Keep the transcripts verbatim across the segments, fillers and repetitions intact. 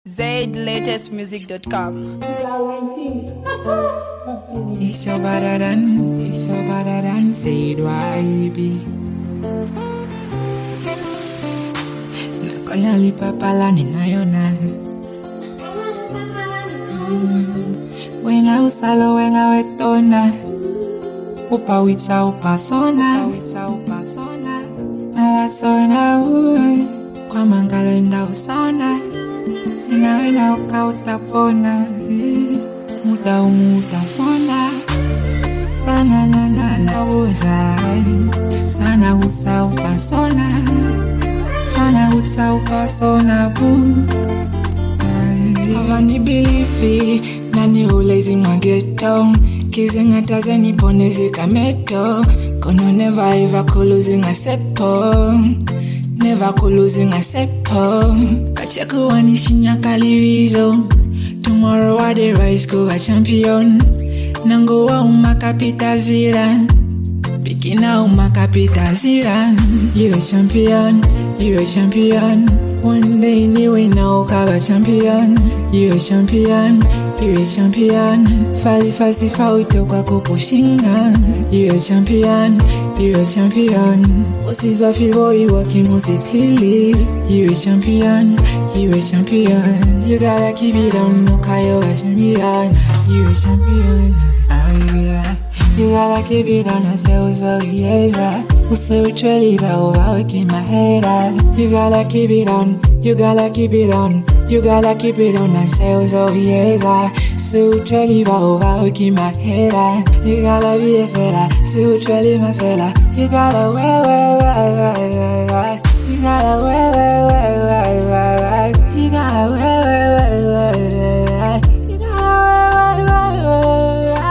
Z latest music dot com. It's so better than, it's so better than Zaid Y B. Nakoya lipa pala ninayona. Wena usalo wena wetona. Upa witsa upa sona. Witsa upa sona. Na sona uwe. Kwa mangalenda usona. Wena wena uka utapona. Muta umuta fona. Banana na na uzai. Sana usa upa sona. Sana usa upa sona bu. Avani bilifi. Nani ulezi mwageto. Kizinga tazeni ponezi kameto. Kono never ever losing a sepo. Never losing a sepo. Kachaku wanishinya kalivizo. Tomorrow I the rise go a champion. Nango wa umakapita zira. Pikina umakapita zira. You a champion, you a champion. One day niwe na ukawa champion. You a champion, you a champion. Fali fasi fa utoka kupushinga. You a champion, you a champion. Usizwa fibo iwa kimusipili. You a champion, you a champion. You gotta keep it on, no kayo a champion. You a champion, oh yeah. You gotta keep it on yourself, so yes. Uso uchweli ba uba uki mahera. You gotta keep it on, you gotta keep it on. You gotta keep it on yourself, so yes. So uchweli ba uba uki mahera. You gotta be a fella, so uchweli ma fella. You gotta wear, wear, wear, wear, wear. You gotta wear, wear, wear, wear, wear. You gotta wear, wear, wear, wear, wear. You gotta wear, wear, wear, wear.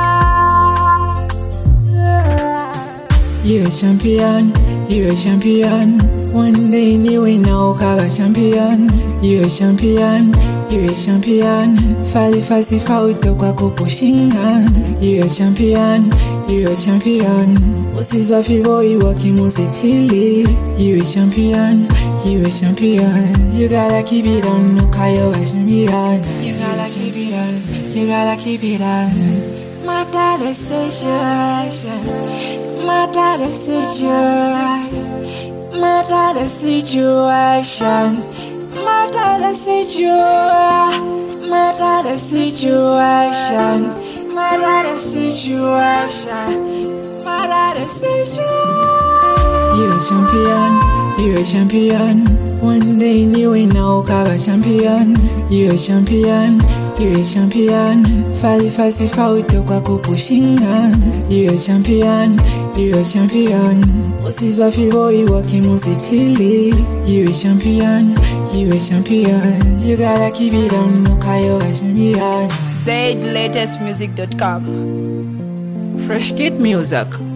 You're a champion, you're a champion. One day niwe na ukawa champion. You're a champion, you're a champion. Fali fasi fa utoka kupushinga. You're a champion, you're a champion. Usizwa fibo iwa kimusipili. You're a champion, you're a champion. You gotta keep it on, no kayo a champion. You gotta keep it on, you gotta keep it on. Matter the situation, matter the situation, matter the situation, matter the situation, matter the situation, matter the situation, matter the situation. You're a champion, you're a champion. One day niwe na ukawa champion. You're a champion, you're a champion. Fali fasi fa utoka kupushinga. You're a champion, you're a champion. Usizwa fibo iwa kimusipili. You're a champion, you're a champion. You gotta keep it on, no kayo a champion. Z latest music dot com. Fresh Kid Music.